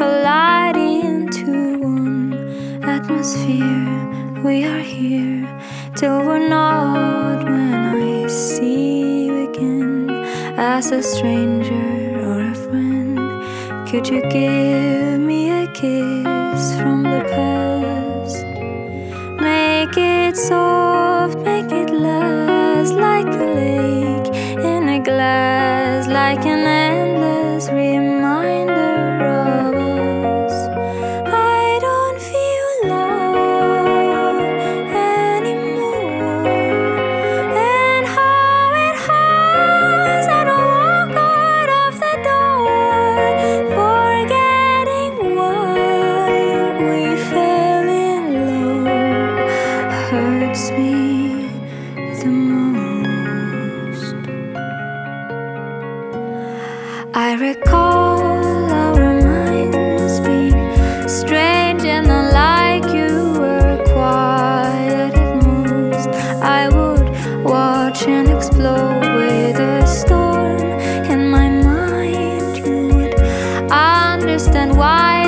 collide into one atmosphere. We are here till we're not. When I see you again, as a stranger or a friend, could you give me a kiss from the past? Make it soft, make it last, like a lake in a glass, like an endless reminder of us. I don't feel love anymore, and how it hurts. I don't walk out of the door, forgetting why we fell in love hurts me the most. I recall our minds being strange and unlike. You were quiet at most. I would watch and explode with a storm in my mind. You would understand why